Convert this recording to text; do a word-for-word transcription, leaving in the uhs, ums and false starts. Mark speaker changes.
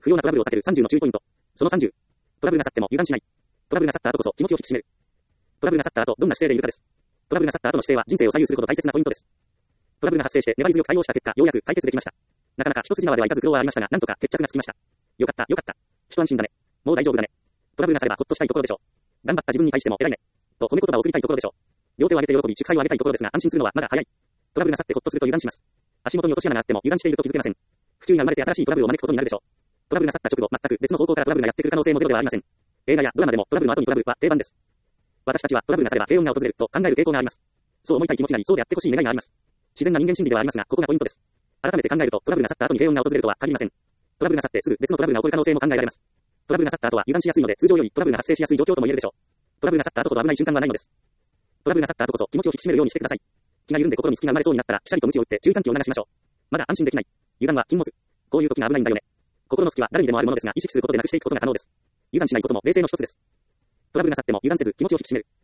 Speaker 1: 不要なトラブルを避けるさんじゅうの注意ポイント。そのさんじゅう。トラブルが去っても油断しない。トラブルが去った後こそ気持ちを引き締める。トラブルが去った後、どんな姿勢でいるかです。トラブルが去った後の姿勢は人生を左右するほど大切なポイントです。トラブルが発生して粘り強く対応した結果、ようやく解決できました。なかなか一筋縄ではいかず苦労はありましたが、なんとか決着がつきました。よかった、よかった。一安心だね。もう大丈夫だね。トラブルが去ればほっとしたいところでしょう。頑張った自分に対しても偉いね。と褒め言葉を送りたいところでしょう。両手を上げて喜び祝杯をあげたいところですが、安心するのはまだ早い。トラブルが去ってほっとすると油断します。足元に落とし穴があっても油断していると気づけません。不注意が生まれて新しいトラブルを招くことになるでしょう。トラブルが去った直後、全く別の方向からトラブルがやってくる可能性もゼロではありません。映画やドラマでもトラブルの後にトラブルは定番です。私たちはトラブルが去れば平穏が訪れると考える傾向があります。そう思いたい気持ちなり、そうであってほしい願いがあります。自然な人間心理ではありますが、ここがポイントです。改めて考えると、トラブルが去った後に平穏が訪れるとは限りません。トラブルが去ってすぐ別のトラブルが起こる可能性も考えられます。トラブルが去った後は油断しやすいので、通常よりトラブルが発生しやすい状況とも言えるでしょう。トラブルが去った後ほど危ない瞬間はないのです。トラブルが去った後こそ気持ちを引き締めるようにしてください。気が緩んで心に隙が生まれそうになったら、しっかりと鞭を打って注意喚起を流しましょう。まだ安心できない。油断は禁物。こういう時が危ないんだよね。心の隙は誰にでもあるものですが、意識することでなくしていくことが可能です。油断しないことも冷静の一つです。トラブルが去っても油断せず気持ちを引き締める。